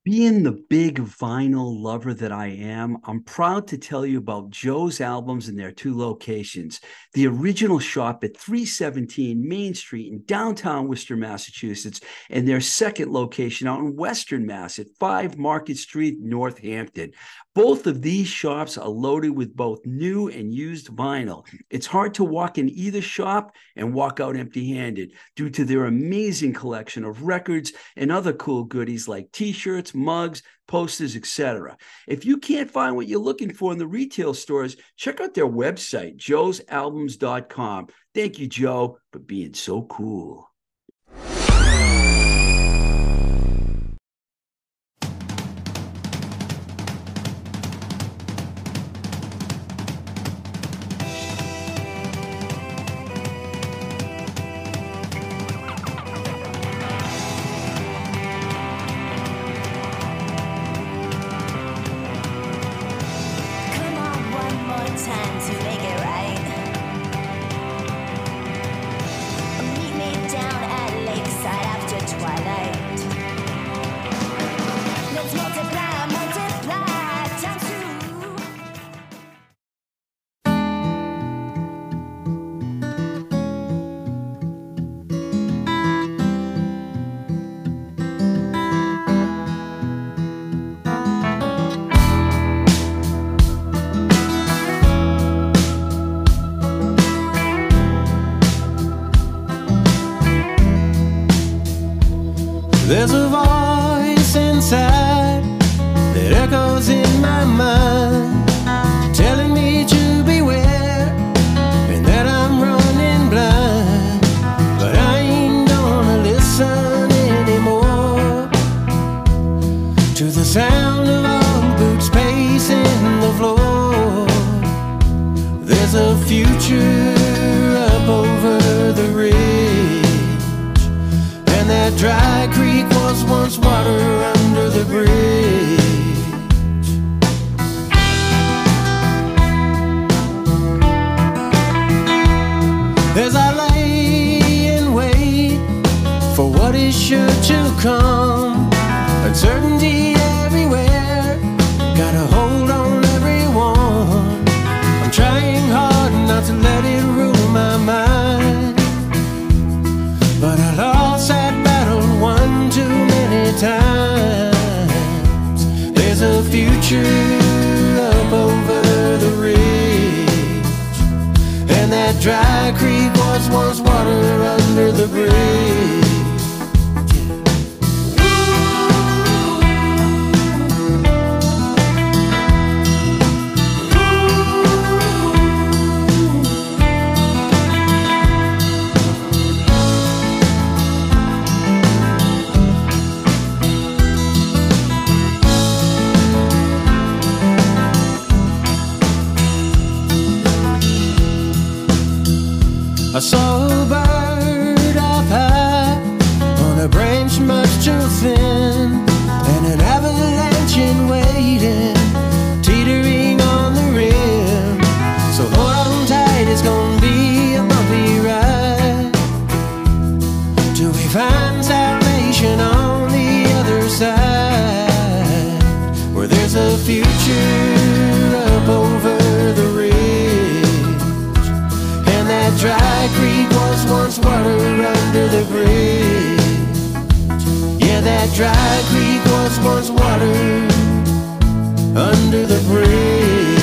Being the big vinyl lover that I am, I'm proud to tell you about Joe's Albums in their two locations. The original shop at 317 Main Street in downtown Worcester, Massachusetts, and their second location out in Western Mass at 5 Market Street, Northampton. Both of these shops are loaded with both new and used vinyl. It's hard to walk in either shop and walk out empty handed due to their amazing collection of records and other cool goodies like t-shirts, mugs, posters, etc. If you can't find what you're looking for in the retail stores, check out their website, joesalbums.com. Thank you, Joe, for being so cool. Come on, one more time to make it right. Meet me down at Lakeside after twilight. Let's multiply times two. There's a voice inside that echoes in my mind, telling me to beware and that I'm running blind. But I ain't gonna listen anymore to the sound of old boots pacing the floor. There's a future up over the ridge, and that dry creek was once water under the bridge. As I lay in wait for what is sure to come, uncertainty everywhere, got a hold on everyone. I'm trying hard not to let it rule my mind, but I lost that battle one too many times. There's a future up over the ridge, and that dry creek was once water under the bridge. I saw a bird up high on a branch much too thin, and an avalanche in waiting, teetering on the rim. So hold on tight, it's gonna be a bumpy ride till we find salvation on the other side, where there's a future up over the ridge. That dry creek was once water under the bridge. Yeah, that dry creek was once water under the bridge.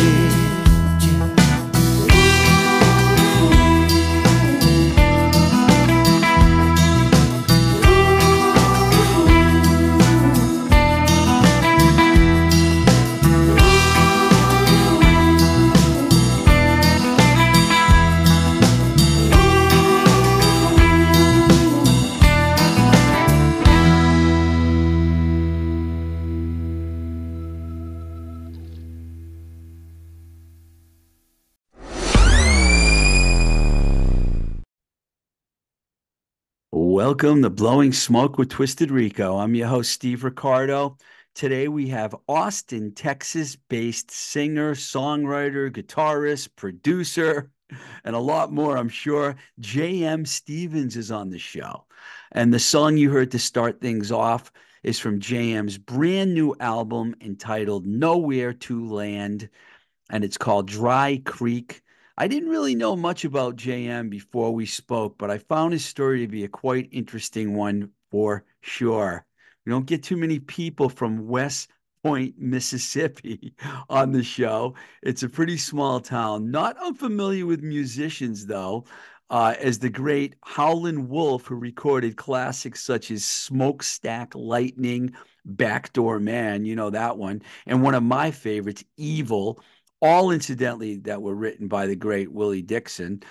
Welcome to Blowing Smoke with Twisted Rico. I'm your host, Steve Ricardo. Today we have Austin, Texas-based singer, songwriter, guitarist, producer, and a lot more, I'm sure. J.M. Stevens is on the show. And the song you heard to start things off is from J.M.'s brand new album entitled Nowhere to Land, and it's called Dry Creek. I didn't really know much about JM before we spoke, but I found his story to be a quite interesting one for sure. We don't get too many people from West Point, Mississippi on the show. It's a pretty small town. Not unfamiliar with musicians, though, as the great Howlin' Wolf, who recorded classics such as Smokestack Lightning, Backdoor Man, you know that one, and one of my favorites, Evil, all incidentally that were written by the great Willie Dixon.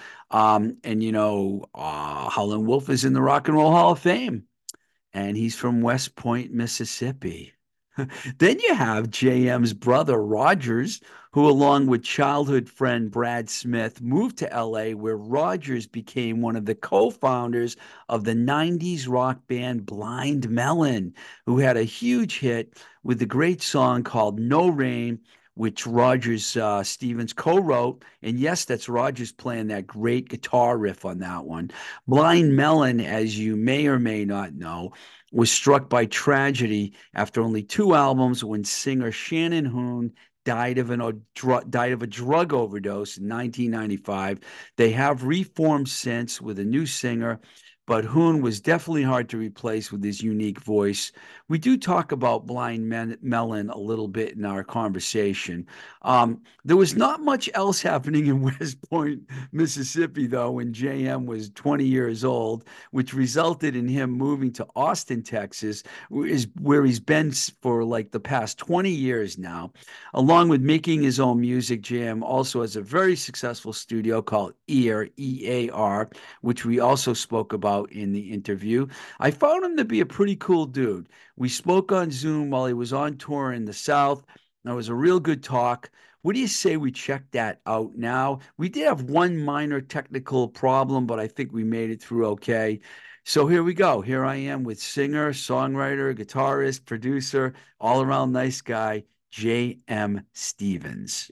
Howlin' Wolf is in the Rock and Roll Hall of Fame, and he's from West Point, Mississippi. Then you have JM's brother, Rogers, who, along with childhood friend Brad Smith, moved to LA, where Rogers became one of the co founders of the 90s rock band Blind Melon, who had a huge hit with the great song called No Rain, which Rogers Stevens co-wrote. And yes, that's Rogers playing that great guitar riff on that one. Blind Melon, as you may or may not know, was struck by tragedy after only 2 albums when singer Shannon Hoon died of a drug overdose in 1995. They have reformed since with a new singer, but Hoon was definitely hard to replace with his unique voice. We do talk about Melon a little bit in our conversation. There was not much else happening in West Point, Mississippi, though, when JM was 20 years old, which resulted in him moving to Austin, Texas, where he's been for like the past 20 years now. Along with making his own music, JM also has a very successful studio called EAR, EAR, which we also spoke about in the interview. I found him to be a pretty cool dude. We spoke on Zoom while he was on tour in the South. That was a real good talk. What do you say we check that out now? We did have one minor technical problem, but I think we made it through okay. So here we go. Here I am with singer, songwriter, guitarist, producer, all around nice guy, J.M. Stevens.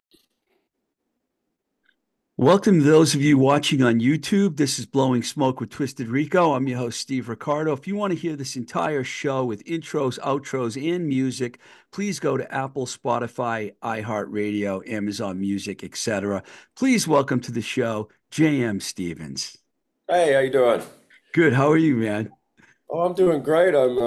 Welcome to those of you watching on YouTube. This is Blowing Smoke with Twisted Rico. I'm your host, Steve Ricardo. If you want to hear this entire show with intros, outros, and music, please go to Apple, Spotify, iHeartRadio, Amazon Music, etc. Please welcome to the show, J.M. Stevens. Hey, how you doing? Good. How are you, man? Oh, I'm doing great. I'm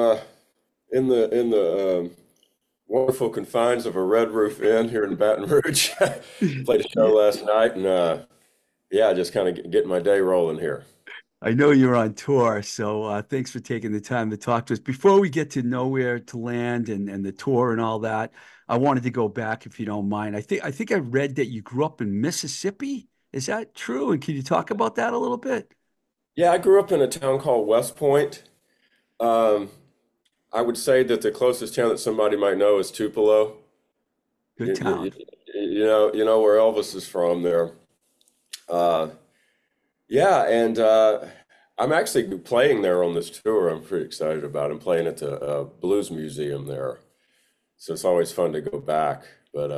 in the wonderful confines of a Red Roof Inn here in Baton Rouge. Played a show last night, and yeah, just kind of getting my day rolling here. I know you're on tour, so thanks for taking the time to talk to us. Before we get to Nowhere to Land and the tour and all that, I wanted to go back, if you don't mind. I think I read that you grew up in Mississippi. Is that true? And can you talk about that a little bit? Yeah, I grew up in a town called West Point. Um, I would say that the closest town that somebody might know is Tupelo. Good You, town. you, you know where Elvis is from there. Uh, yeah, and I'm actually playing there on this tour. I'm pretty excited about it. I'm playing at the Blues Museum there, so it's always fun to go back. But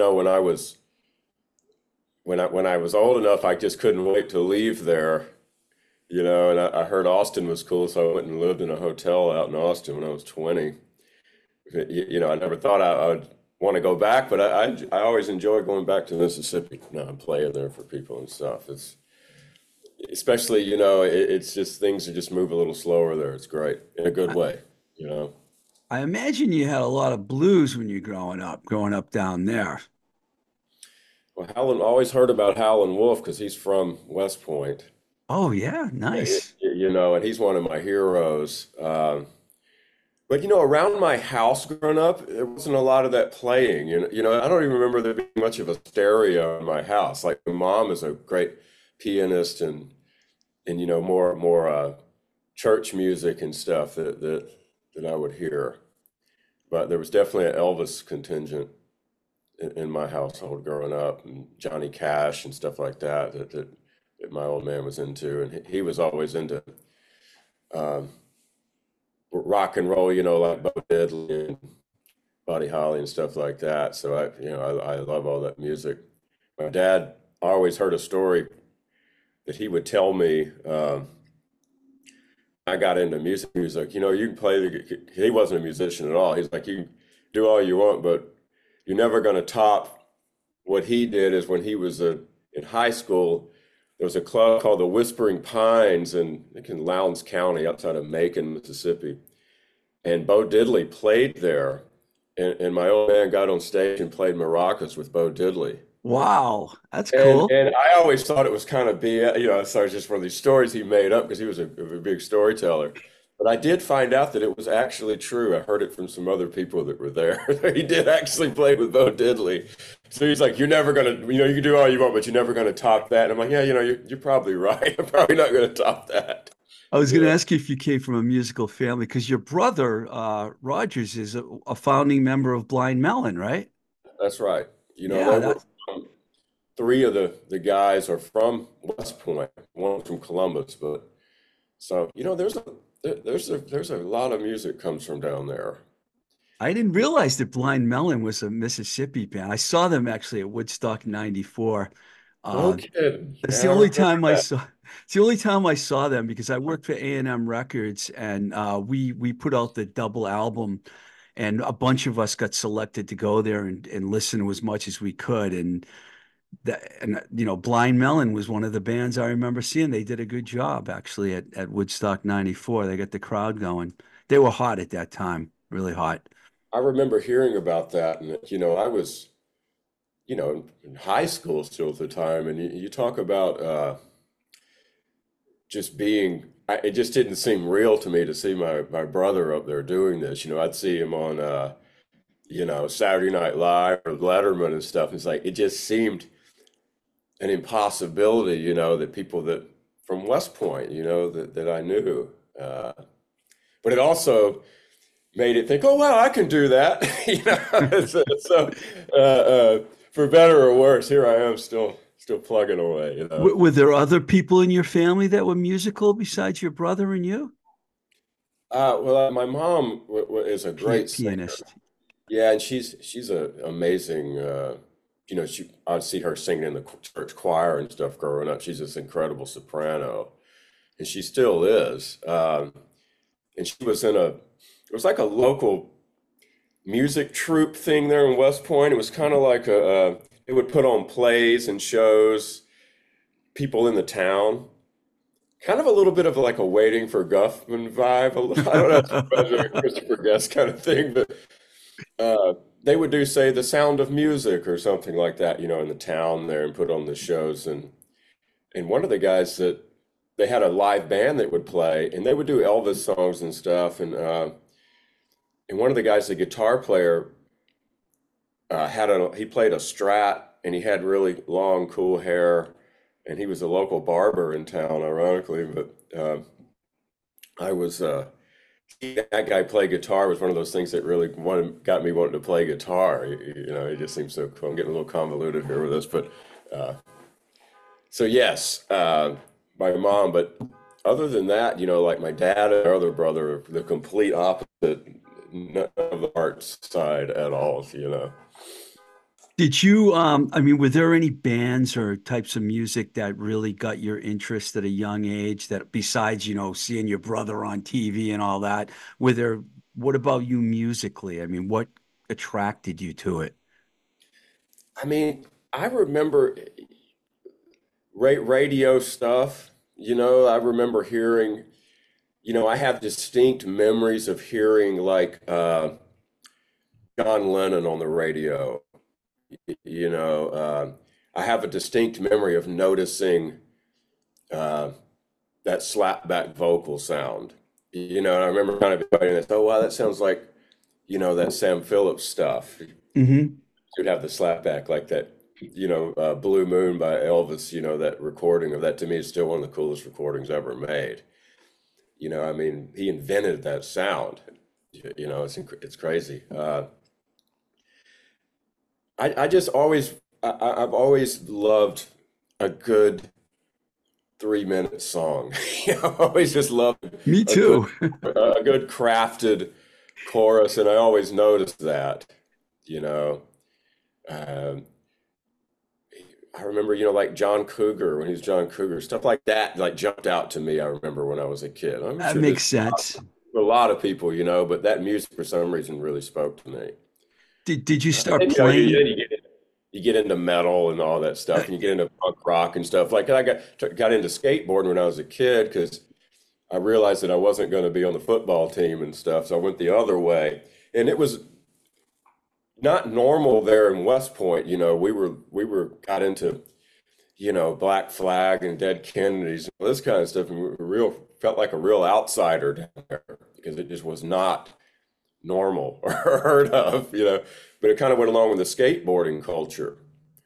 when I was old enough, I just couldn't wait to leave there. And I heard Austin was cool, so I went and lived in a hotel out in Austin when I was 20. I never thought I would want to go back, but I always enjoy going back to Mississippi. I'm playing there for people and stuff. It's especially, it's just things that just move a little slower there. It's great in a good I, way, you know. I imagine you had a lot of blues when you're growing up down there. Well, Howlin' always heard about Howlin' Wolf because he's from West Point. Oh yeah, nice. And he's one of my heroes. But around my house growing up, there wasn't a lot of that playing. I don't even remember there being much of a stereo in my house. Like my mom is a great pianist and more church music and stuff that I would hear. But there was definitely an Elvis contingent in my household growing up, and Johnny Cash and stuff like that my old man was into, and he was always into um, rock and roll, like Bo Diddley and Buddy Holly and stuff like that. So I love all that music. My dad always heard a story that he would tell me. I got into music. He was like, you know, you can play he wasn't a musician at all. He's like, you can do all you want, but you're never going to top what he did. Is when he was in high school, there was a club called the Whispering Pines in Lowndes County outside of Macon, Mississippi. And Bo Diddley played there. And my old man got on stage and played maracas with Bo Diddley. Wow, that's And cool. and I always thought it was kind of BS, you know, so it's just one of these stories he made up because he was a big storyteller. But I did find out that it was actually true. I heard it from some other people that were there. He did actually play with Bo Diddley. So he's like, you're never gonna, you know, you can do all you want, but you're never gonna top that. And I'm like, yeah, you know, you're probably right. I'm probably not gonna top that. I was going to Yeah, ask you if you came from a musical family because your brother, Rogers, is a founding member of Blind Melon, right? that's right. You know, Yeah, they were three of the guys are from West Point, one from Columbus, but so you know, there's a lot of music comes from down there. I didn't realize that Blind Melon was a Mississippi band. I saw them actually at Woodstock 94. No Uh, kidding. That's Yeah, the I only remember time I that. saw. It's the only time I saw them because I worked for A&M Records, and we put out the double album, and a bunch of us got selected to go there and listen to as much as we could. And you know, Blind Melon was one of the bands I remember seeing. They did a good job actually at Woodstock 94. They got the crowd going. They were hot at that time, really hot. I remember hearing about that, and you know, I was, you know, in high school still at the time, and you talk about just being. It just didn't seem real to me to see my brother up there doing this. You know, I'd see him on, you know, Saturday Night Live or Letterman and stuff. It's like it just seemed an impossibility, you know, that people that from West Point, you know, that I knew. Uh, but it also made it think, oh wow, I can do that. You know, so for better or worse, here I am still plugging away. You know, Were there other people in your family that were musical besides your brother and you? well, my mom is a great singer. Pianist. Yeah, and she's a amazing. You know, I'd see her singing in the church choir and stuff growing up. She's this incredible soprano, and she still is. And she was in it was like a local music troupe thing there in West Point. It was kind of like it would put on plays and shows, people in the town, kind of a little bit of like a Waiting for Guffman vibe. I don't know, if it's President Christopher Guest kind of thing, but they would do, say, The Sound of Music or something like that, you know, in the town there and put on the shows. And one of the guys that they had a live band that would play, and they would do Elvis songs and stuff. And one of the guys, the guitar player, he played a Strat, and he had really long, cool hair, and he was a local barber in town, ironically. But I was seeing that guy play guitar was one of those things that really got me wanting to play guitar. You know, it just seems so cool. I'm getting a little convoluted here with this, but uh, so yes, my mom. But other than that, you know, like my dad and our other brother, are the complete opposite, none of the arts side at all. You know. Did you, I mean, were there any bands or types of music that really got your interest at a young age that besides, you know, seeing your brother on TV and all that, what about you musically? I mean, what attracted you to it? I mean, I remember radio stuff. You know, I remember hearing. You know, I have distinct memories of hearing like John Lennon on the radio. You know, I have a distinct memory of noticing uh, that slapback vocal sound. You know, and I remember kind of going, "Oh wow, that sounds like you know that Sam Phillips stuff." Hmm. You'd have the slapback like that. You know, "Blue Moon" by Elvis. You know, that recording of that to me is still one of the coolest recordings ever made. You know, I mean, he invented that sound. You know, it's crazy. I just always I've always loved a good 3 minute song. You know, I've always just loved Me a good too. a good crafted chorus, and I always noticed that. You know, um, I remember, like John Cougar when he was John Cougar, stuff like that, like jumped out to me. I remember when I was a kid. I'm That sure there's makes sense. a lot of people, but that music for some reason really spoke to me. Did you start And playing? you get into metal and all that stuff, and you get into punk rock and stuff. Like I got into skateboarding when I was a kid because I realized that I wasn't going to be on the football team and stuff, so I went the other way. And it was not normal there in West Point. We were got into Black Flag and Dead Kennedys and this kind of stuff, and we felt like a real outsider down there because it just was not normal or heard of. But it kind of went along with the skateboarding culture.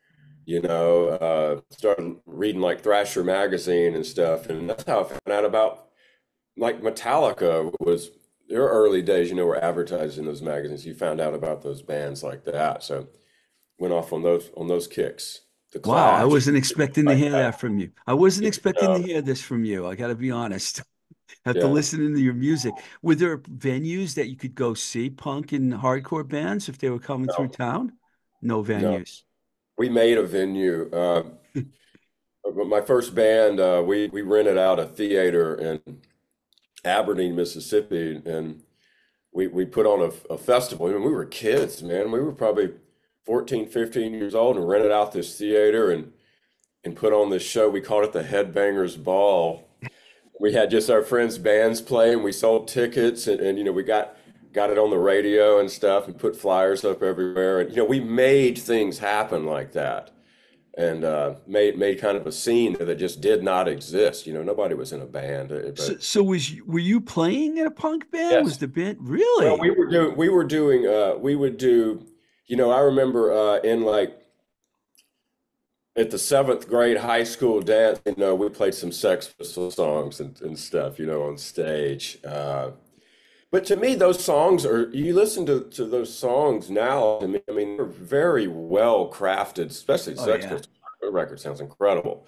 Started reading like Thrasher magazine and stuff, and that's how I found out about like Metallica was their early days. Were advertised in those magazines. You found out about those bands like that, so went off on those kicks. The Wow, I Clash, wasn't expecting to like hear that. that from you. I wasn't expecting to Uh, hear this from you. I got to be honest. After yeah, listening to your music, were there venues that you could go see punk and hardcore bands if they were coming through no, town? No no. venues. We made a venue. But my first band, we rented out a theater in Aberdeen, Mississippi, and we put on a festival. We were kids, man. We were probably 14, 15 years old and rented out this theater and put on this show. We called it the Headbangers Ball. We had just our friends' bands playing. We sold tickets and we got it on the radio and stuff and put flyers up everywhere. And we made things happen like that and made kind of a scene that just did not exist. Nobody was in a band, So, but so were you playing in a punk band? Was yes. the band Well, really? we would do, I remember in like at the seventh grade high school dance, we played some Sex Pistols songs and stuff, on stage. But to me, those songs you listen to those songs now, I mean, they're very well crafted, especially Oh Sex yeah. Pistols. The record sounds incredible.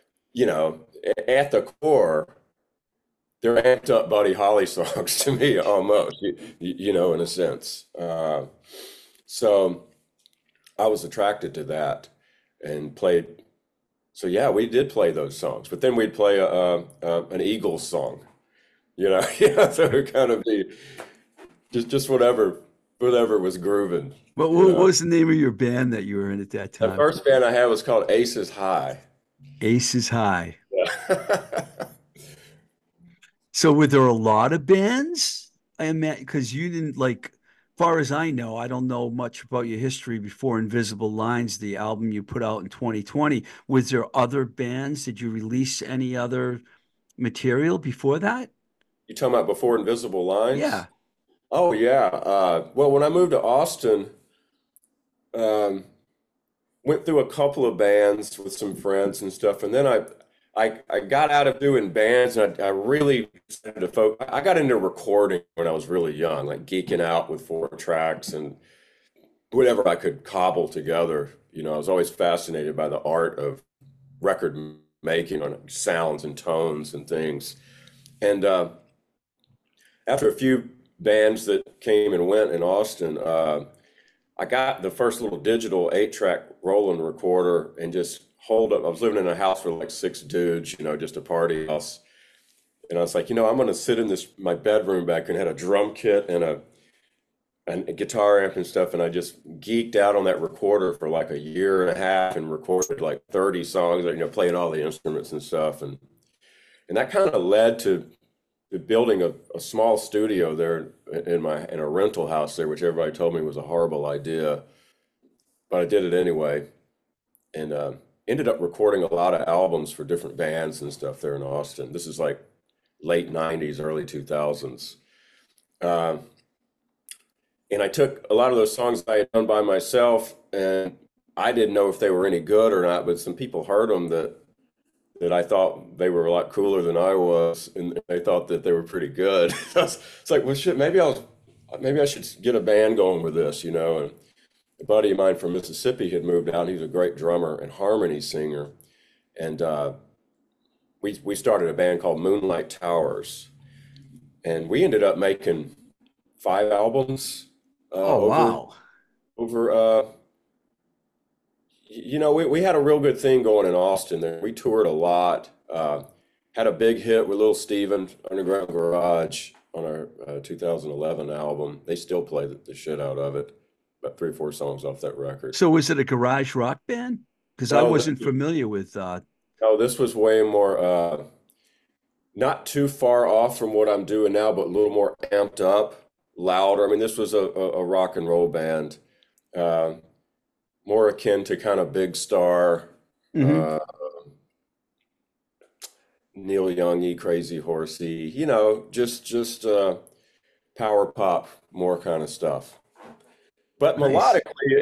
At the core, they're amped up Buddy Holly songs to me almost, in a sense. So I was attracted to that and played. So yeah, we did play those songs, but then we'd play an Eagles song, yeah. So it kind of be just whatever was grooving, What was the name of your band that you were in at that The time? first band I had was called Aces High. Aces High. Yeah. So were there a lot of bands? I mean, because you didn't like, far as I know, I don't know much about your history before Invisible Lines, the album you put out in 2020. Was there other bands? Did you release any other material before that? You talking about before Invisible Lines? Yeah. Oh yeah. Well, when I moved to Austin, um, went through a couple of bands with some friends and stuff, and then I got out of doing bands, and I really started to focus. I got into recording when I was really young, like geeking out with 4 tracks and whatever I could cobble together. I was always fascinated by the art of record making on sounds and tones and things. And after a few bands that came and went in Austin, I got the first little digital 8-track Roland recorder and just hold up. I was living in a house for like 6 dudes, just a party house. And I was like, I'm going to sit in my bedroom back and had a drum kit and a guitar amp and stuff. And I just geeked out on that recorder for like a year and a half and recorded like 30 songs, playing all the instruments and stuff. And that kind of led to building a small studio there in a rental house there, which everybody told me was a horrible idea, but I did it anyway, and ended up recording a lot of albums for different bands and stuff there in Austin. This is like late '90s, early 2000s, and I took a lot of those songs I had done by myself, and I didn't know if they were any good or not, but some people heard them that I thought they were a lot cooler than I was, and they thought that they were pretty good. It's like, well, shit, maybe I should get a band going with this. And a buddy of mine from Mississippi had moved out. He's a great drummer and harmony singer, and we started a band called Moonlight Towers, and we ended up making 5 albums Oh, over wow. over we had a real good thing going in Austin there. We toured a lot. Had a big hit with Little Steven, Underground Garage on our 2011 album. They still play the shit out of it. About three or four songs off that record. So was it a garage rock band? Because I No, wasn't familiar with no, this was way more, not too far off from what I'm doing now, but a little more amped up, louder. I mean, this was a rock and roll band, uh, more akin to kind of Big Star, mhm. uh, Neil Youngy, Crazy Horsey, just power pop, more kind of stuff. But Nice. melodically,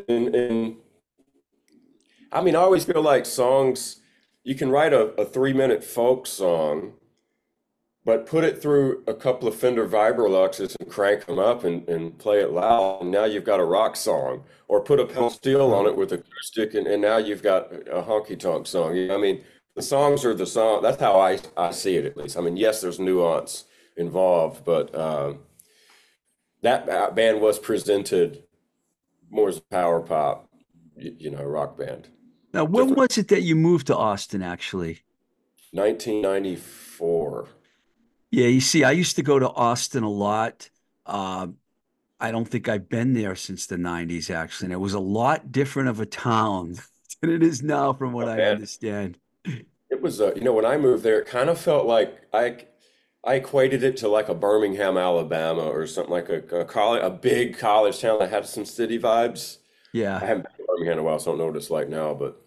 I mean, I always feel like songs, you can write a 3 minute folk song, but put it through a couple of Fender Vibroluxes and crank them up and play it loud, and now you've got a rock song. Or put a pedal steel on it with acoustic, and now you've got a honky tonk song. I mean, the songs are the song. That's how I see it, at least. I mean, yes, there's nuance involved, but that band was presented more as a power pop, rock band. Now, when Different. was it that you moved to Austin, actually? 1994. Yeah, you see, I used to go to Austin a lot. Uh, I don't think I've been there since the 90s, actually. And it was a lot different of a town than it is now, from what I Man, understand. it was when I moved there, it kind of felt like I equated it to like a Birmingham, Alabama, or something like a college, a big college town that had some city vibes. I Yeah. haven't been to Birmingham in a while, so I don't know what it's like now. But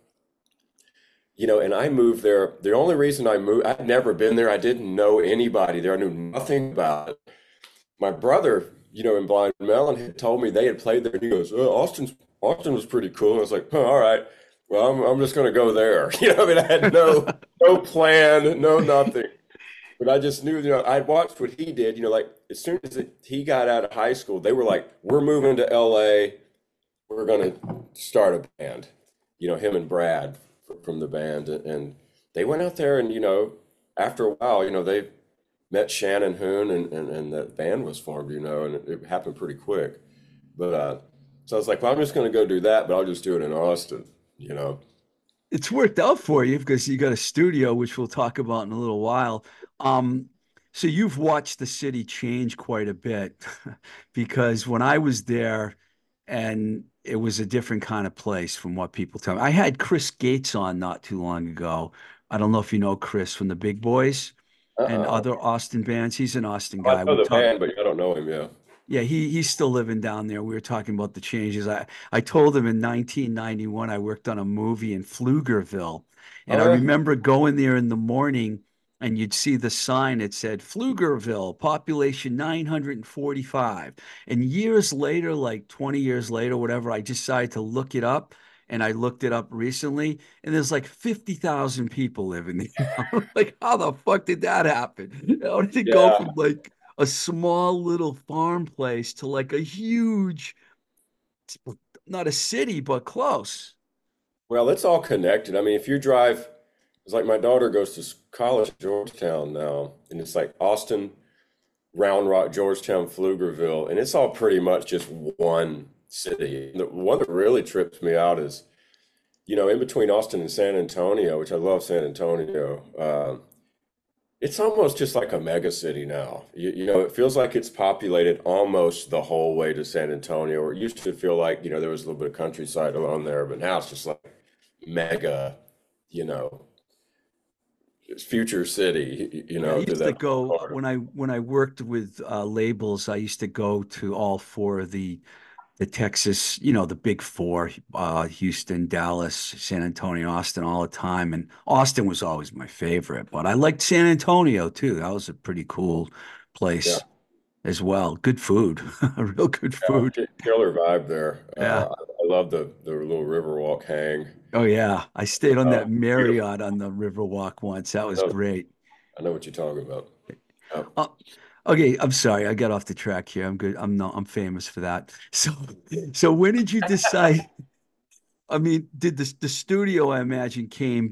and I moved there. The only reason I moved, I'd never been there. I didn't know anybody there. I knew nothing about it. My brother, in Blind Melon, had told me they had played there, and he goes, Austin was pretty cool." And I was like, "Huh, all right. Well, I'm just gonna go there." I mean, I had no plan, no nothing. But I just knew, I watched what he did. Like as soon as he got out of high school, they were like, "We're moving to LA. We're gonna start a band." Him and Brad from the band, and they went out there, and after a while, they met Shannon Hoon, and that band was formed, and it happened pretty quick. But so I was like, well, I'm just gonna go do that, but I'll just do it in Austin, you know. It's worked out for you because you got a studio, which we'll talk about in a little while. Um, so you've watched the city change quite a bit because when I was there, and it was a different kind of place from what people tell me. I had Chris Gates on not too long ago. I don't know if you know Chris from the Big Boys and Uh-uh. other Austin bands. He's an Austin I guy. know We the talked. band, but I don't know him. Yeah. Yeah, he's still living down there. We were talking about the changes. I told him in 1991 I worked on a movie in Pflugerville, and Oh I yeah. remember going there in the morning, and you'd see the sign that said Pflugerville, population 945. And years later, like 20 years later, whatever, I decided to look it up, and I looked it up recently, and there's like 50,000 people living there. I'm like, how the fuck did that happen? How did it go Yeah. from like a small little farm place to like a huge, not a city, but close. Well, it's all connected. I mean, if you drive, it's like my daughter goes to college at Georgetown now, and it's like Austin, Round Rock, Georgetown, Pflugerville, and it's all pretty much just one city. The one that really trips me out is, in between Austin and San Antonio, which I love San Antonio. It's almost just like a mega city now. It feels like it's populated almost the whole way to San Antonio. Or it used to feel like, there was a little bit of countryside along there, but now it's just like mega, you know, it's future city, Yeah, I to used to that go part. when I worked with labels. I used to go to all four of the Texas, the big four, Houston, Dallas, San Antonio, Austin, all the time. And Austin was always my favorite, but I liked San Antonio too. That was a pretty cool Yeah, place as well. Good food, real good yeah, food. killer vibe there. Yeah. I love the little Riverwalk hang. Oh yeah, I stayed on that Beautiful. Marriott on the Riverwalk once. That was great. I know what you're talking about. Yeah. Uh, okay, I'm sorry, I got off the track here. I'm good. I'm not. I'm famous for that. So when did you decide? I mean, did the studio, I imagine, came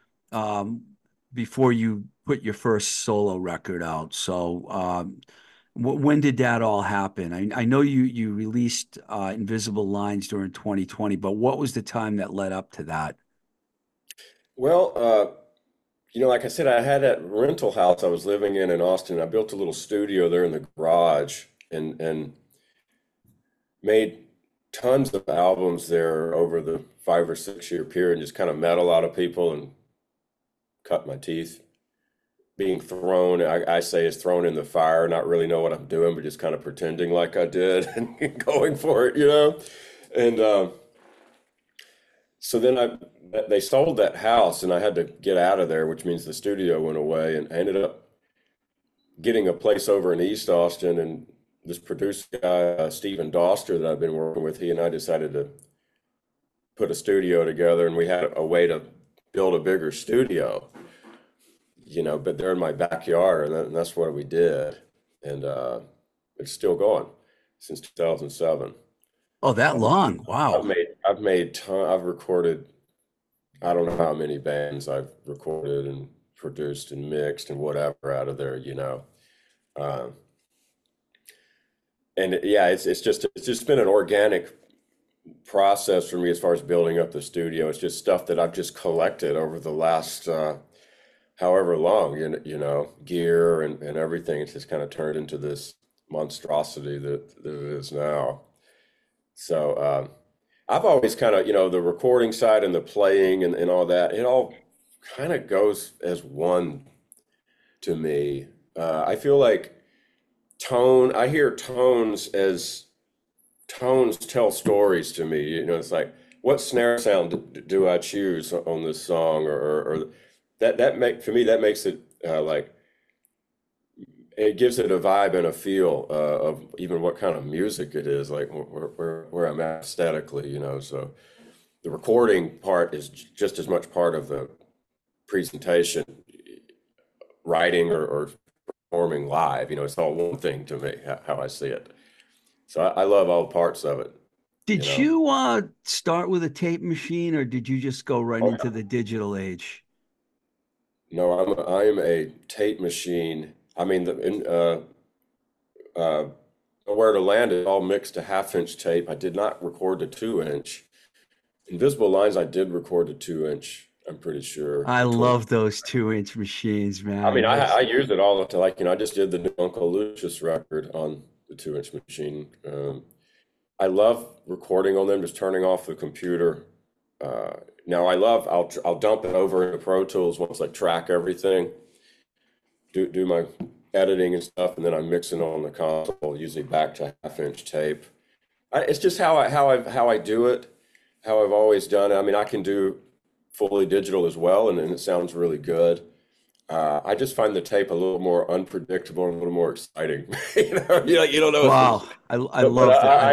um, before you put your first solo record out? So When did that all happen? I know you released Invisible Lines during 2020, but what was the time that led up to that? Well, like I said, I had that rental house I was living in Austin. I built a little studio there in the garage and made tons of albums there over the 5 or 6 year period, and just kind of met a lot of people and cut my teeth. Being thrown, I say, is thrown in the fire, not really know what I'm doing, but just kind of pretending like I did and going for it. And so then they sold that house, and I had to get out of there, which means the studio went away, and I ended up getting a place over in East Austin, and this producer guy, Stephen Doster, that I've been working with, he and I decided to put a studio together, and we had a way to build a bigger studio, but they're in my backyard, and that's what we did. And it's still going since 2007. Oh, that long. Wow. I've recorded, I don't know how many bands I've recorded and produced and mixed and whatever out of there. Um, and yeah, it's just been an organic process for me as far as building up the studio. It's just stuff that I've just collected over the last however long, gear and everything. It's just kind of turned into this monstrosity that it is now. So I've always kind of, the recording side and the playing and all that, it all kind of goes as one to me. I feel like I hear tones tell stories to me. It's like, what snare sound do I choose on this song, or for me, that makes it like, it gives it a vibe and a feel of even what kind of music it is, like where I'm at aesthetically. So the recording part is just as much part of the presentation, writing or performing live. It's all one thing to me, how I see it. So I love all parts of it. Did you start with a tape machine, or did you just go right Oh, into the digital age? no, I am a tape machine. I mean, uh, Where to Land is all mixed to half-inch tape. I did not record to 2 inch. Invisible Lines, I did record to 2 inch. I'm pretty sure. I The 20. love those 2 inch machines, I man. mean, I use it all to, like, I just did the new Uncle Lucius record on the 2 inch machine. I love recording on them, just turning off the computer. Now I'll dump it over into Pro Tools once I track everything, do my editing and stuff, and then I'm mixing on the console, usually back to half-inch tape. It's just how I do it, how I've always done it. I mean, I can do fully digital as well, and it sounds really good. I just find the tape a little more unpredictable and a little more exciting. You don't know. Wow. I But love that.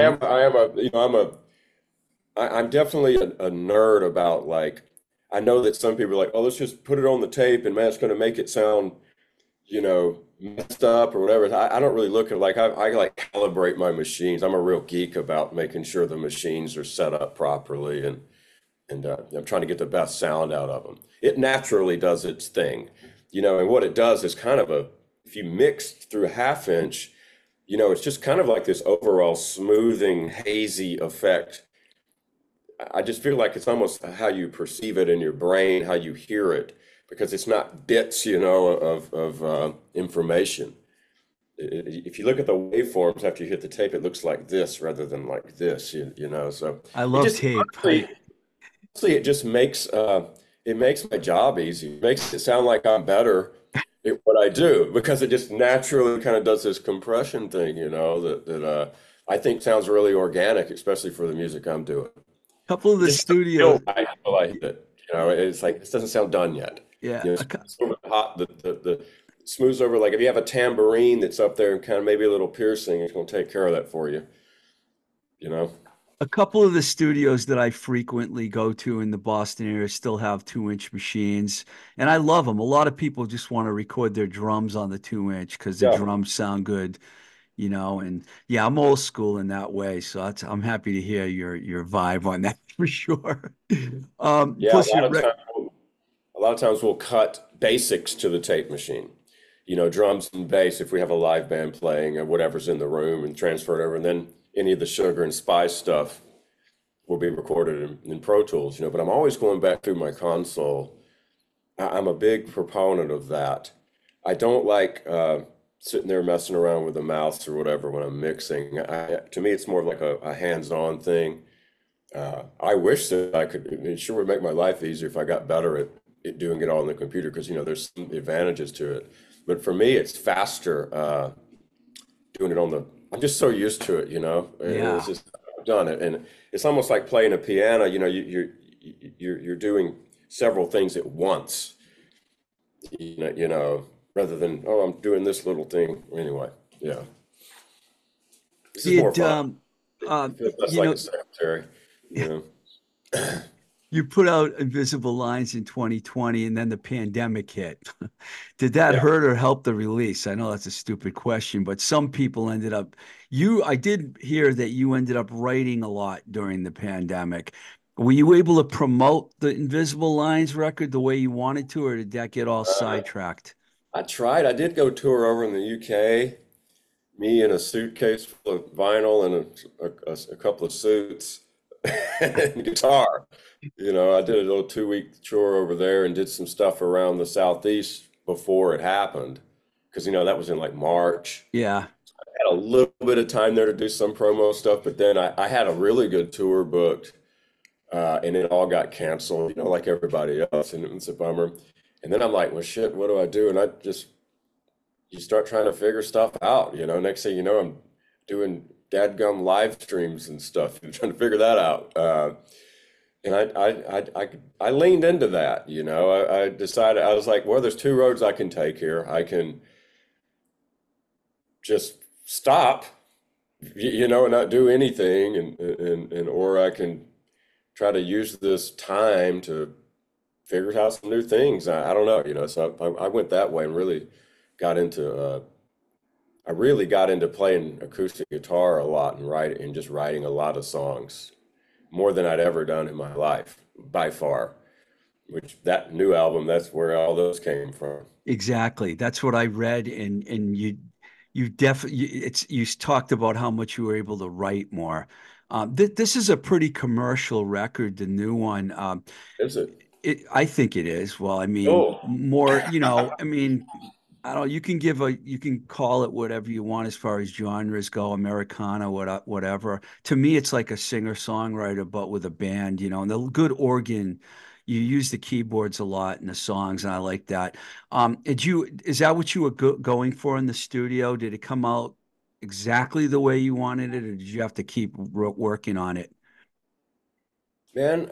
I'm definitely a nerd about, like, I know that some people are like, oh, let's just put it on the tape and man, it's going to make it sound, messed up or whatever. I don't really look at it like I like calibrate my machines. I'm a real geek about making sure the machines are set up properly, and I'm trying to get the best sound out of them. It naturally does its thing, and what it does is kind of if you mix through a half-inch, it's just kind of like this overall smoothing, hazy effect. I just feel like it's almost how you perceive it in your brain, how you hear it, because it's not bits, of information. If you look at the waveforms after you hit the tape, it looks like this rather than like this, So I it love just tape. honestly, it just makes my job easy. It makes it sound like I'm better at what I do because it just naturally kind of does this compression thing, that I think sounds really organic, especially for the music I'm doing. Couple of the Just doesn't studio, feel right until I hit it. It's like this doesn't sound done yet. yeah. It's sort of hot. The smooths over. Like if you have a tambourine that's up there and kind of maybe a little piercing, it's going to take care of that for you. You know. A couple of the studios that I frequently go to in the Boston area still have 2 inch machines, and I love them. A lot of people just want to record their drums on the 2 inch because the Yeah. drums sound good. And yeah, I'm old school in that way. So I'm happy to hear your vibe on that for sure. Yeah. Plus, A lot of times we'll cut basics to the tape machine. drums and bass if we have a live band playing or whatever's in the room and transfer it over. And then any of the sugar and spice stuff will be recorded in Pro Tools, but I'm always going back through my console. I'm a big proponent of that. I don't like sitting there messing around with the mouse or whatever when I'm mixing. To me, it's more of like a hands-on thing. I wish that it sure would make my life easier if I got better at doing it all on the computer, because, there's some advantages to it. But for me, it's faster doing it I'm just so used to it, Yeah. It's just, I've done it. And it's almost like playing a piano, you're doing several things at once, rather than, oh, I'm doing this little thing. Anyway, yeah. This is more fun. I feel less like a secretary, You put out Invisible Lines in 2020 and then the pandemic hit. Did that Yeah. hurt or help the release? I know that's a stupid question, but some people I did hear that you ended up writing a lot during the pandemic. Were you able to promote the Invisible Lines record the way you wanted to, or did that get all sidetracked? I tried. I did go tour over in the UK, me in a suitcase full of vinyl and a couple of suits and guitar. I did a little 2-week tour over there and did some stuff around the Southeast before it happened, because that was in like March. Yeah. I had a little bit of time there to do some promo stuff, but then I had a really good tour booked, and it all got canceled, like everybody else, and it's a bummer. And then I'm like, well, shit, what do I do? And you start trying to figure stuff out, next thing you know, I'm doing dadgum live streams and stuff and trying to figure that out. And I leaned into that, I decided, I was like, well, there's two roads I can take here. I can just stop, and not do anything, and or I can try to use this time to figure out some new things. I don't know, so I went that way and really got into I really got into playing acoustic guitar a lot and just writing a lot of songs, more than I'd ever done in my life, by far. Which that new album, that's where all those came from. Exactly. That's what I read, and you definitely you talked about how much you were able to write more. This is a pretty commercial record, the new one. Is it? I think it is. Well, I mean, Oh, more, I mean, I don't know, you can call it whatever you want as far as genres go, Americana, whatever. To me, it's like a singer-songwriter, but with a band, and the good organ. You use the keyboards a lot in the songs, and I like that. Is that what you were going for in the studio? Did it come out exactly the way you wanted it, or did you have to keep working on it? man.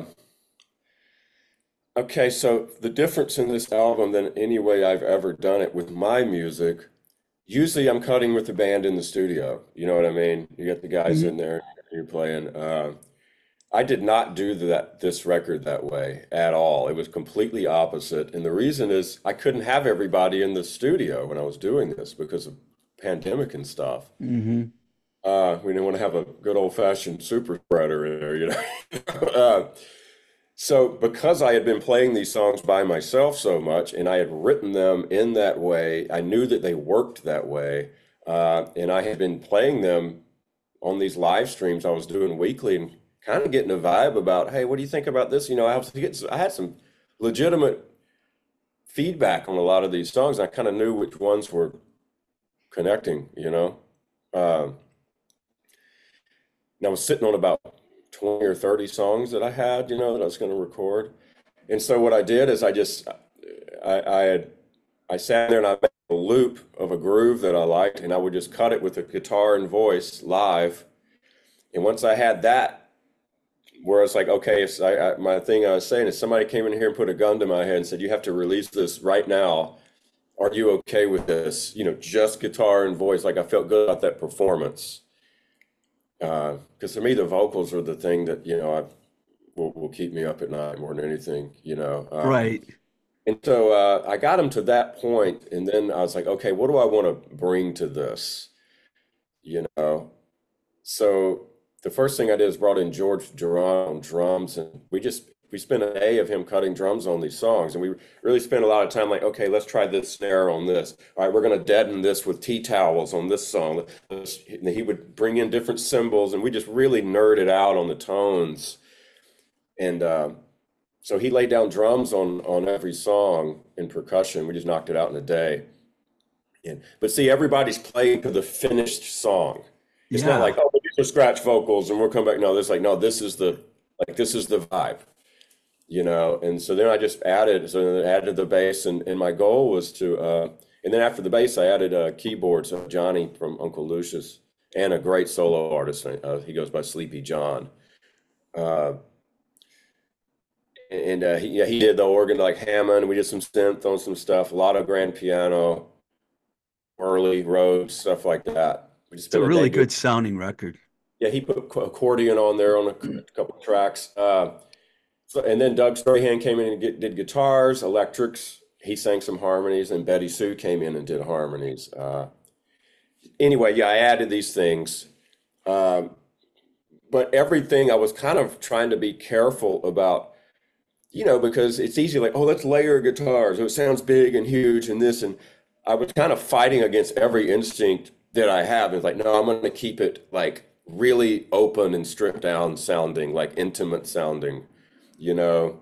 Okay, so the difference in this album than any way I've ever done it with my music, usually I'm cutting with the band in the studio. You know what I mean? You get the guys Mhm. in there, you're playing. I did not do this record that way at all. It was completely opposite. And the reason is I couldn't have everybody in the studio when I was doing this because of pandemic and stuff. Hmm. We didn't want to have a good old-fashioned super spreader in there. So because I had been playing these songs by myself so much and I had written them in that way, I knew that they worked that way. And I had been playing them on these live streams I was doing weekly and kind of getting a vibe about, hey, what do you think about this? I had some legitimate feedback on a lot of these songs. I kind of knew which ones were connecting. Uh, and I was sitting on about 20 or 30 songs that I had, that I was going to record. And so what I did is I sat there and I made a loop of a groove that I liked, and I would just cut it with a guitar and voice live. And once I had that, where it's like, okay, my thing I was saying is somebody came in here and put a gun to my head and said, you have to release this right now. Are you okay with this? Just guitar and voice. Like I felt good about that performance. Because to me, the vocals are the thing that, will keep me up at night more than anything. Right. And so I got him to that point, and then I was like, okay, what do I want to bring to this? So the first thing I did is brought in George Duran on drums, and we just we spent a day of him cutting drums on these songs, and we really spent a lot of time like, okay, let's try this snare on this. All right, we're going to deaden this with tea towels on this song. And he would bring in different cymbals, and we just really nerded out on the tones. And so he laid down drums on every song in percussion. We just knocked it out in a day. But see, everybody's playing to the finished song. It's not like, oh, these are scratch vocals and we'll come back. No, this is the vibe, you know. And so then I just added the bass, and my goal was to and then after the bass I added keyboards. Johnny from Uncle Lucius, and a great solo artist, he goes by Sleepy John, and he did the organ like Hammond. We did some synth on some stuff, a lot of grand piano, Early Rhodes, stuff like that. It's a really good sounding record. Yeah, he put accordion on there on a couple of tracks. And then Doug Strahan came in and did guitars, electrics. He sang some harmonies, and Betty Sue came in and did harmonies. Anyway, yeah, I added these things. But everything I was kind of trying to be careful about, you know, because it's easy like, oh, let's layer guitars. So it sounds big and huge and this. And I was kind of fighting against every instinct that I have. It's like, no, I'm going to keep it like really open and stripped down sounding, like intimate sounding, you know.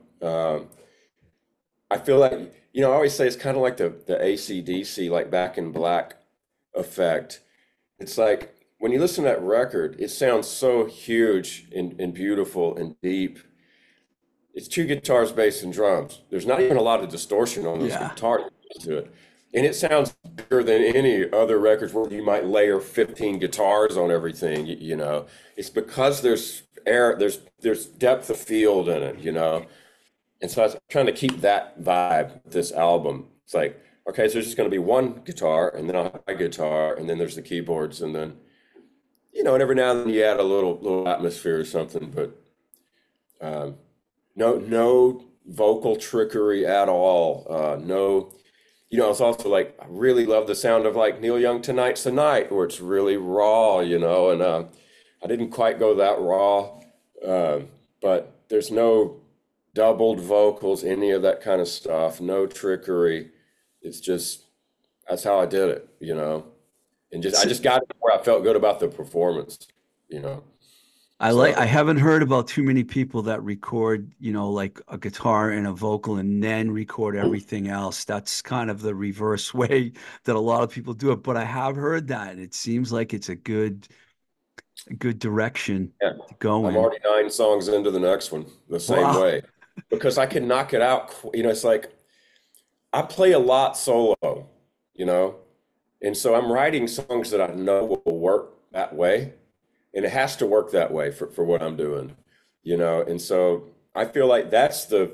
I feel like, you know, I always say it's kind of like the AC/DC, like Back in Black effect. It's like when you listen to that record, it sounds so huge and beautiful and deep. It's two guitars, bass, and drums. There's not even a lot of distortion on those guitars to it. And it sounds bigger than any other records where you might layer 15 guitars on everything, you know. It's because there's there's depth of field in it, you know. And so I was trying to keep that vibe with this album. It's like, okay, so there's just going to be one guitar, and then I'll have my guitar, and then there's the keyboards, and then, you know, and every now and then you add a little atmosphere or something, but no vocal trickery at all. No. You know, it's also like, I really love the sound of like Neil Young Tonight's the Night, where it's really raw, you know, and I didn't quite go that raw, but there's no doubled vocals, any of that kind of stuff, no trickery. It's just, that's how I did it, you know, and I just got it where I felt good about the performance, you know. I haven't heard about too many people that record, you know, like a guitar and a vocal and then record everything else. That's kind of the reverse way that a lot of people do it. But I have heard that, and it seems like it's a good direction to go in. I'm already 9 songs into the next one the same way, because I can knock it out. You know, it's like I play a lot solo, you know, and so I'm writing songs that I know will work that way. And it has to work that way for what I'm doing, you know? And so I feel like that's the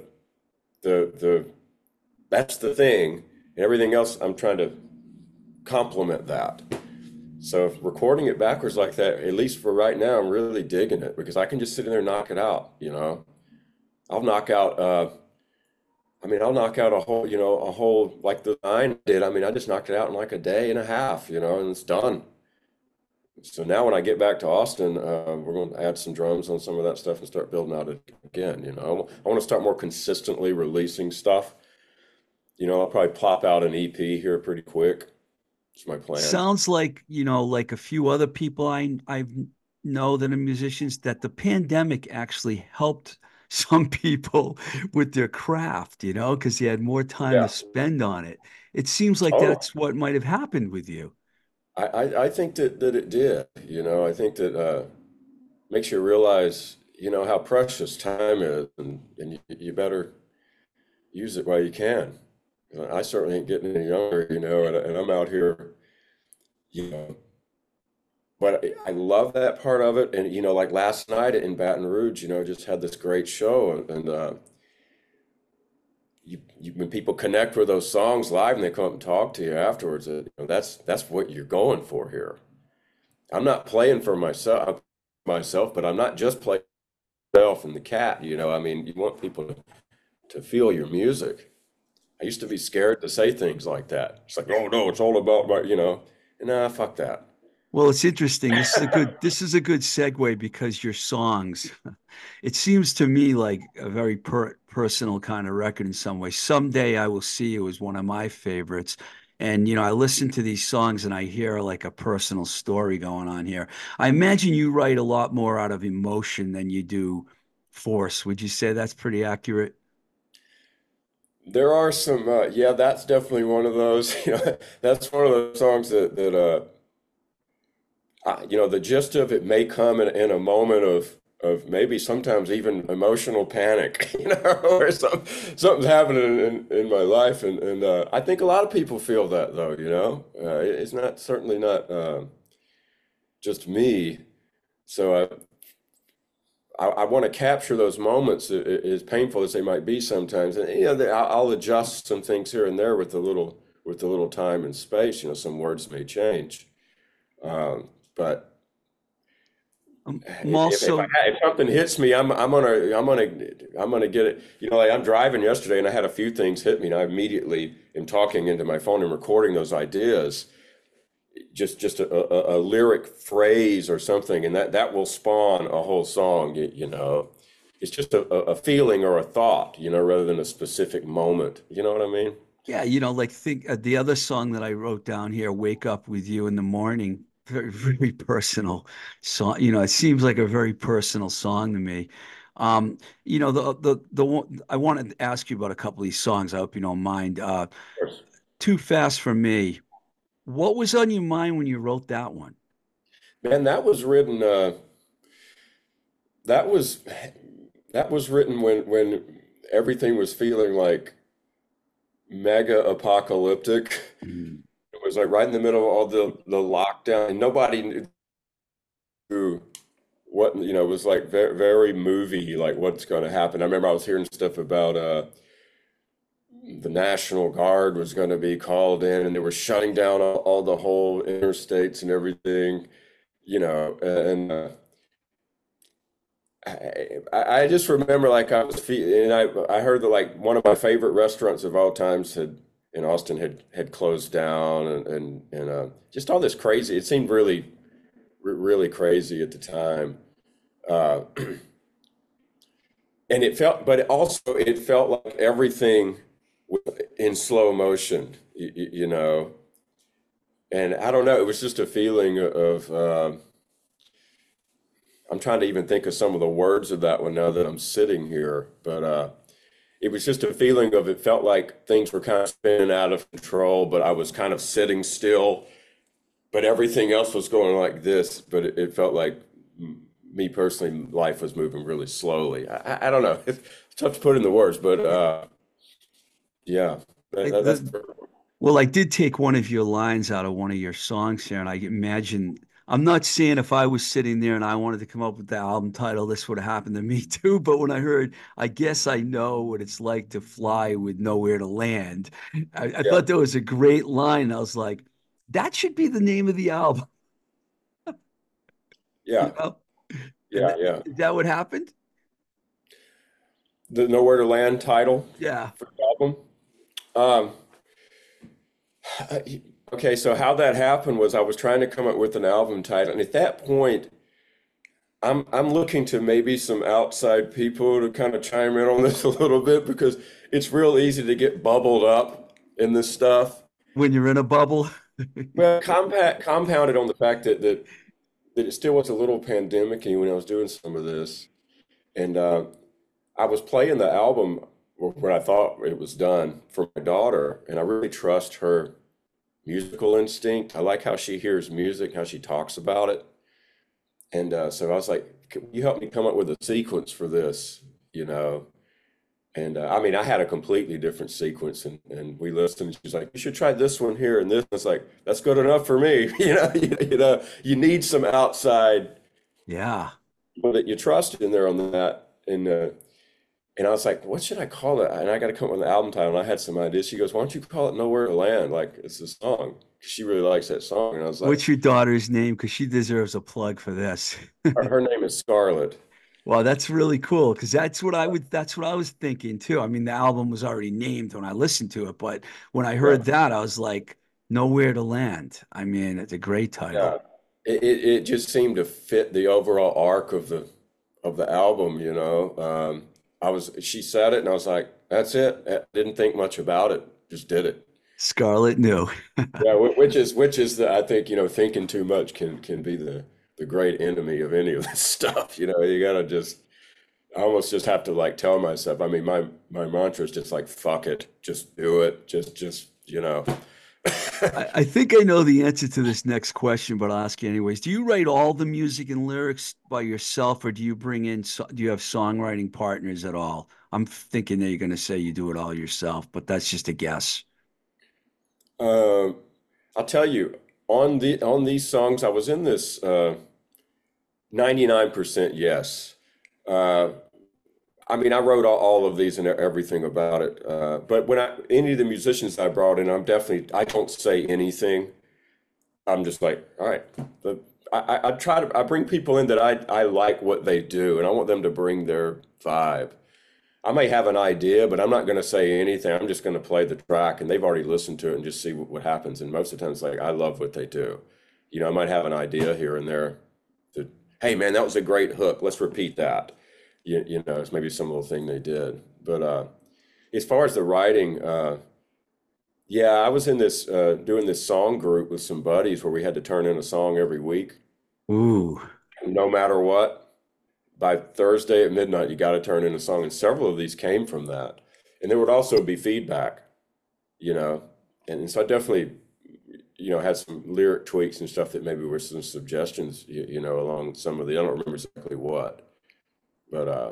thing, and everything else I'm trying to complement that. So if recording it backwards like that, at least for right now, I'm really digging it, because I can just sit in there and knock it out, you know? I'll knock out a whole, you know, like the 9 did. I mean, I just knocked it out in like a day and a half, you know, and it's done. So now when I get back to Austin, we're going to add some drums on some of that stuff and start building out it again. You know, I want to start more consistently releasing stuff. You know, I'll probably plop out an EP here pretty quick. It's my plan. Sounds like, you know, like a few other people I know that are musicians, that the pandemic actually helped some people with their craft, you know, because you had more time to spend on it. It seems like that's what might have happened with you. I think that it did, you know. I think that makes you realize, you know, how precious time is, and you better use it while you can. I certainly ain't getting any younger, you know, and I'm out here, you know. But I love that part of it, and you know, like last night in Baton Rouge, you know, just had this great show, and when people connect with those songs live and they come up and talk to you afterwards, you know, that's what you're going for here. I'm not playing for myself, but I'm not just playing for myself and the cat, you know. I mean, you want people to feel your music. I used to be scared to say things like that. It's like, oh no, it's all about my, you know. Nah, fuck that. Well, it's interesting. This is a good segue because your songs, it seems to me like a very personal kind of record in some way. Someday I Will See You is one of my favorites. And I listen to these songs and I hear like a personal story going on here. I imagine you write a lot more out of emotion than you do force. Would you say that's pretty accurate? There are some, yeah, that's definitely one of those. That's one of those songs the gist of it may come in a moment of maybe sometimes even emotional panic, or something's happening in my life, and I think a lot of people feel that though, it's not certainly not just me. So I want to capture those moments, as painful as they might be sometimes, and I'll adjust some things here and there with a little time and space. Some words may change, but I'm also, if something hits me, I'm gonna get it. Like I'm driving yesterday, and I had a few things hit me, and I immediately am talking into my phone and recording those ideas, just a lyric phrase or something, and that will spawn a whole song. It's just a feeling or a thought, rather than a specific moment. You know what I mean? yeah, like think the other song that I wrote down here, Wake Up With You in the Morning, very, very personal song. It seems like a very personal song to me. The one I wanted to ask you about a couple of these songs. I hope you don't mind. Of course. Too Fast for Me. What was on your mind when you wrote that one? Man, that was written. That was that was written when everything was feeling like mega apocalyptic. Mm. It was like right in the middle of all the lockdown, and nobody knew what, it was like very, very movie, like what's going to happen. I remember I was hearing stuff about the National Guard was going to be called in, and they were shutting down all the whole interstates and everything, and I just remember like I was and I heard that like one of my favorite restaurants of all times had in Austin had closed down, and just all this crazy. It seemed really really crazy at the time, uh, and it felt like everything was in slow motion, and I don't know. It was just a feeling of. I'm trying to even think of some of the words of that one now that I'm sitting here, but it was just a feeling of it felt like things were kind of spinning out of control, but I was kind of sitting still, but everything else was going like this, but it felt like me personally, life was moving really slowly. I don't know. It's tough to put in the words, but yeah, I, that's the, well, I did take one of your lines out of one of your songs here, and I imagine I'm not saying if I was sitting there and I wanted to come up with the album title, this would have happened to me too. But when I heard, I guess I know what it's like to fly with nowhere to land. I yeah, thought that was a great line. I was like, that should be the name of the album, you yeah, know? And yeah, yeah. is that what happened? The Nowhere to Land title Yeah. for the album. Um, okay, so how that happened was I was trying to come up with an album title, and at that point, I'm looking to maybe some outside people to kind of chime in on this a little bit because it's real easy to get bubbled up in this stuff. When you're in a bubble. Well, compounded on the fact that it still was a little pandemic-y when I was doing some of this, and I was playing the album when I thought it was done for my daughter, and I really trust her musical instinct. I like how she hears music, how she talks about it. And so I was like, "Can you help me come up with a sequence for this?" You know? And I mean, I had a completely different sequence, and we listened. And she's like, "You should try this one here and this." And it's like, "That's good enough for me." You need some outside Yeah. people that you trust in there on that. And I was like, "What should I call it?" And I got to come up with an album title. And I had some ideas. She goes, "Why don't you call it Nowhere to Land? Like it's a song." She really likes that song. And I was like, What's your daughter's name? Because she deserves a plug for this. her name is Scarlett. Well, that's really cool because that's what I was thinking too. I mean, the album was already named when I listened to it, but when I Yeah. heard that, I was like, Nowhere to Land. I mean, it's a great Yeah. title. it just seemed to fit the overall arc of the album, you know. She said it and I was like, that's it. I didn't think much about it, just did it. Scarlett knew. Yeah, which is the, I think, you know, thinking too much can be the great enemy of any of this stuff. You know, you gotta just, I almost just have to like tell myself. I mean, my mantra is just like, fuck it, just do it, just you know. I think I know the answer to this next question, but I'll ask you anyways. Do you write all the music and lyrics by yourself, or do you bring in, do you have songwriting partners at all? I'm thinking that you're going to say you do it all yourself, but that's just a guess. Um, I'll tell you, on these songs, I was in this 99% yes. Uh, I mean, I wrote all of these and everything about it. But when any of the musicians I brought in, I don't say anything. I'm just like, all right. The, I try to, I bring people in that I like what they do and I want them to bring their vibe. I may have an idea, but I'm not going to say anything. I'm just going to play the track and they've already listened to it and just see what happens. And most of the time it's like, I love what they do. You know, I might have an idea here and there that, hey man, that was a great hook. Let's repeat that. You know, it's maybe some little thing they did. But as far as the writing, yeah, I was in this doing this song group with some buddies where we had to turn in a song every week, Ooh, no matter what. By Thursday at midnight, you got to turn in a song, and several of these came from that. And there would also be feedback, you know, and so I definitely, you know, had some lyric tweaks and stuff that maybe were some suggestions, you know, along some of the, I don't remember exactly what, but uh,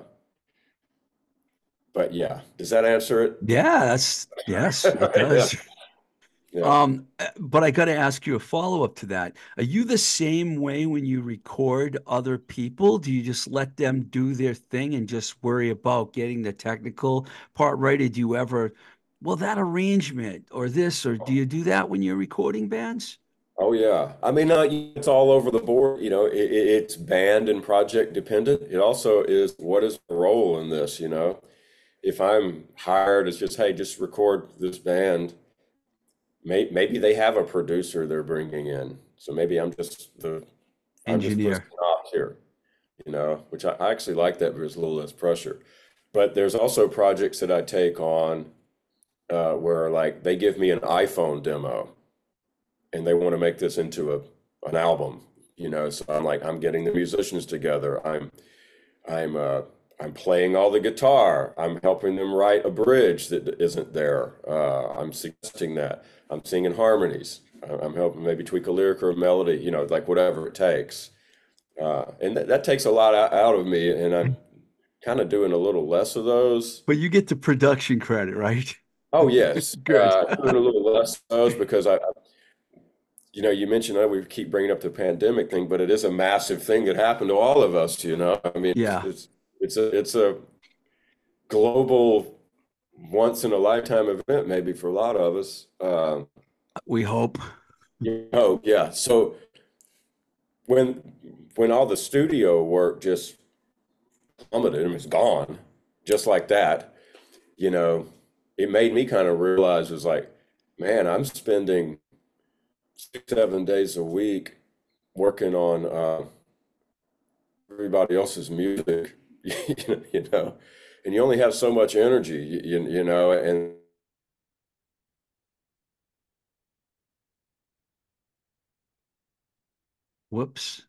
but yeah, does that answer it? yeah, that's yes, it Yeah, does. yeah. But I got to ask you a follow-up to that. Are you the same way when you record other people? Do you just let them do their thing and just worry about getting the technical part right? Or do you ever, well, that arrangement or this, or do you do that when you're recording bands? Oh yeah. I mean, it's all over the board. You know, it's band and project dependent. It also is what is the role in this, you know? If I'm hired as just, hey, just record this band, maybe they have a producer they're bringing in. So maybe I'm just Engineer. listening off here, you know, which I actually like that because there's a little less pressure. But there's also projects that I take on where like they give me an iPhone demo and they want to make this into an album, you know. So I'm like, I'm getting the musicians together. I'm I'm playing all the guitar. I'm helping them write a bridge that isn't there. I'm suggesting that. I'm singing harmonies. I'm helping maybe tweak a lyric or a melody, you know, like whatever it takes. And that takes a lot out of me, and I'm kind of doing a little less of those. But you get the production credit, right? Oh yes, Good. doing a little less of those because you know, you mentioned we keep bringing up the pandemic thing, but it is a massive thing that happened to all of us. You know, I mean, Yeah, it's a global, once in a lifetime event, maybe for a lot of us. we hope. You know, yeah. So when when all the studio work just plummeted and was gone, just like that, you know, it made me kind of realize, it's like, man, I'm spending 6, 7 days a week working on everybody else's music, you know, and you only have so much energy, you know, and Whoops.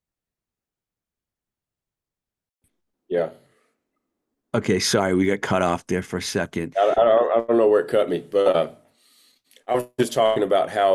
yeah, Okay, sorry, we got cut off there for a second. I don't know where it cut me, but I was just talking about how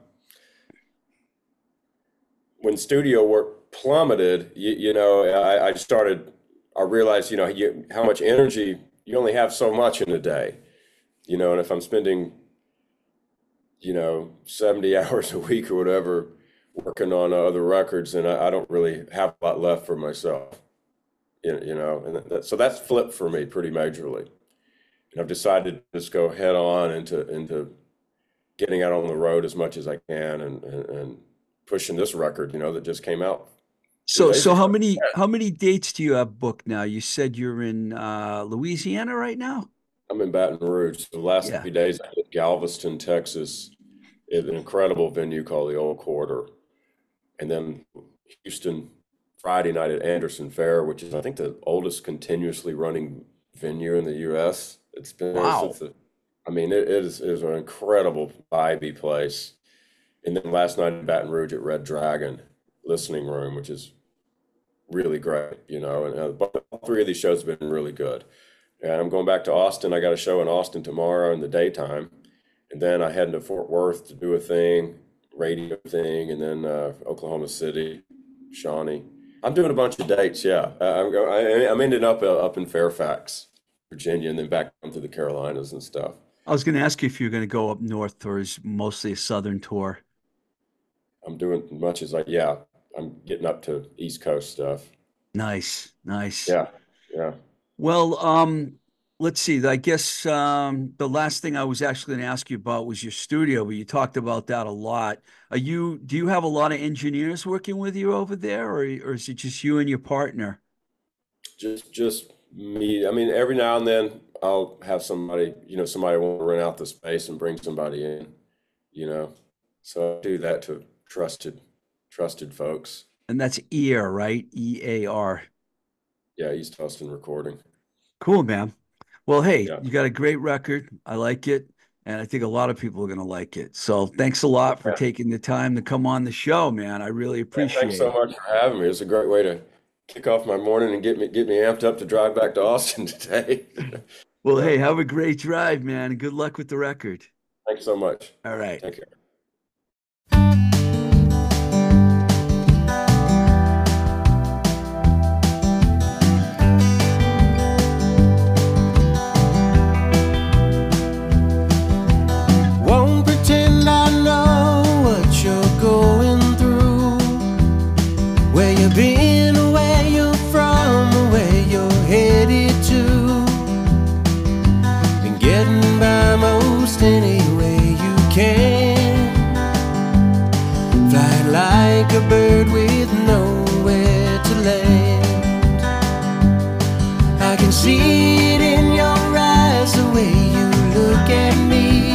when studio work plummeted, you know, I realized, you know, how much energy you only have so much in a day, you know, and if I'm spending, you know, 70 hours a week or whatever working on other records, then I don't really have a lot left for myself, you know, and so that's flipped for me pretty majorly. And I've decided to just go head on into getting out on the road as much as I can and pushing this record, you know, that just came out two So, days so ago. how many dates do you have booked now? You said you're in Louisiana right now? I'm in Baton Rouge. The last Yeah. 3 days I did Galveston, Texas, at an incredible venue called the Old Quarter. and then Houston Friday night at Anderson Fair, which is I think the oldest continuously running venue in the U.S. It's been there Wow. since the, I mean, it is an incredible vibey place. And then last night in Baton Rouge at Red Dragon Listening Room, which is really great, and all three of these shows have been really good. And I'm going back to Austin. I got a show in Austin tomorrow in the daytime, and then I head into Fort Worth to do a thing, radio thing, and then Oklahoma City, Shawnee. I'm doing a bunch of dates. Yeah, I'm ending up in Fairfax, Virginia, and then back down to the Carolinas and stuff. I was going to ask you if you're going to go up north or is mostly a southern tour. I'm doing as much as yeah, I'm getting up to East Coast stuff. Nice, nice. Yeah, yeah. Well, let's see. I guess the last thing I was actually going to ask you about was your studio, but you talked about that a lot. Do you have a lot of engineers working with you over there, or is it just you and your partner? Just me. I mean, every now and then I'll have somebody, somebody want to rent out the space and bring somebody in, you know. So I do that to trusted folks. And that's EAR, right? EAR. Yeah, East Austin Recording. Cool, man. Well, hey, Yeah. you got a great record. I like it, and I think a lot of people are going to like it. So thanks a lot for Yeah. taking the time to come on the show, man. I really Yeah, thanks appreciate so it. much for having me. It's a great way to kick off my morning and get me amped up to drive back to Austin today. Well, Yeah. hey, have a great drive, man, and good luck with the record. Thanks so much. All right. Take care. Won't pretend I know what you're going through. Where you've been, where you're from, where you're headed to. Been getting by most any way you can. Flying like a bird with nowhere to land. I can see it in your eyes, the way you look at me.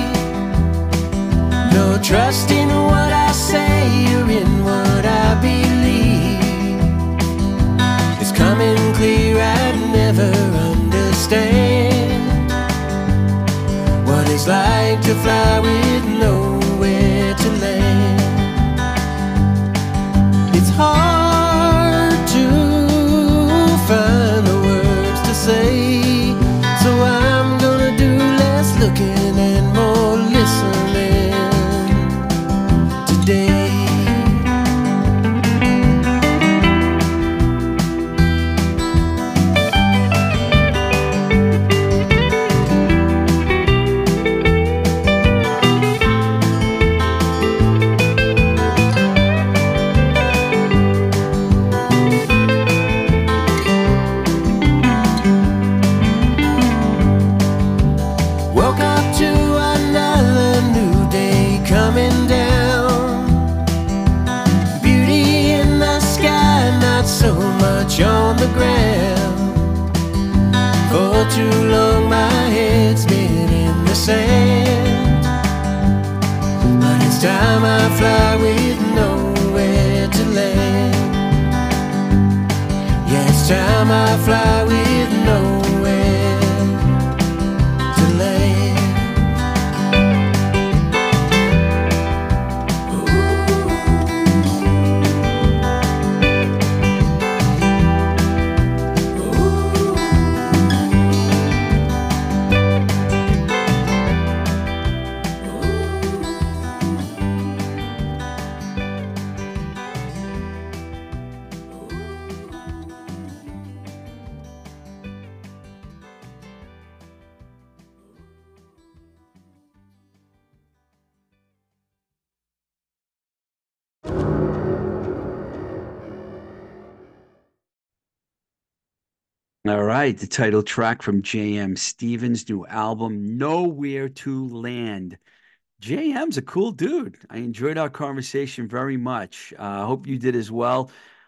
No trust in what I say or in what I believe. It's coming clear, I'd never understand what it's like to fly with nowhere to land. It's hard to find the words to say, so I'm gonna do less looking and more listening today. Woke up to another new day coming down. Beauty in the sky, not so much on the ground. For too long my head's been in the sand. But it's time I fly with nowhere to land. Yeah, it's time I fly with nowhere to land. All right, the title track from J.M. Stevens' new album, Nowhere to Land. JM's a cool dude. I enjoyed our conversation very much. I hope you did as well.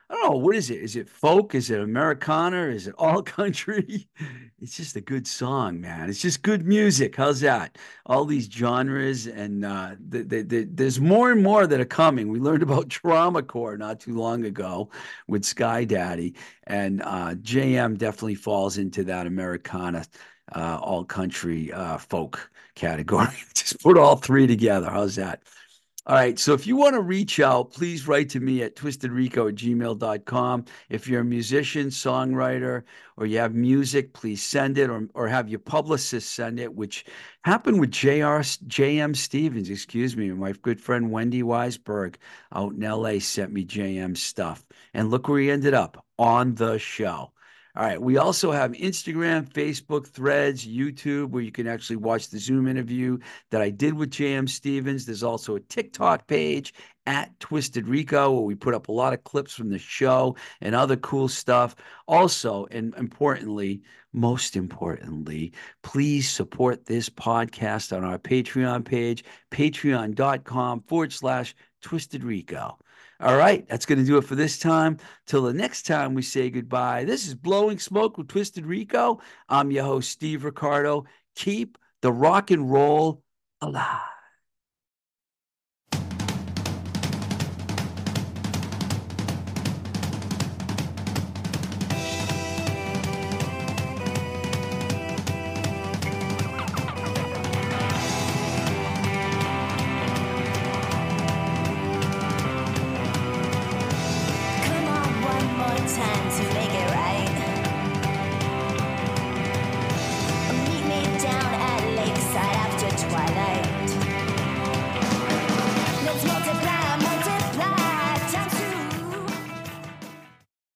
I don't know. What is it? Is it folk? Is it Americana? Is it all country? It's just a good song, man. It's just good music. How's that? All these genres, and there's more and more that are coming. We learned about Trauma Core not too long ago with Sky Daddy, and JM definitely falls into that Americana, all country, folk category. Just put all three together. How's that? All right. So if you want to reach out, please write to me at twistedrico@gmail.com. If you're a musician, songwriter, or you have music, please send it, or have your publicist send it, which happened with JM Stevens, excuse me. My good friend Wendy Weisberg out in LA sent me JM stuff. And look where he ended up on the show. All right. We also have Instagram, Facebook, Threads, YouTube, where you can actually watch the Zoom interview that I did with JM Stevens. There's also a TikTok page at Twisted Rico, where we put up a lot of clips from the show and other cool stuff. Also, and importantly, most importantly, please support this podcast on our Patreon page, patreon.com/Twisted Rico. All right, that's going to do it for this time. Till the next time we say goodbye. This is Blowing Smoke with Twisted Rico. I'm your host, Steve Ricardo. Keep the rock and roll alive.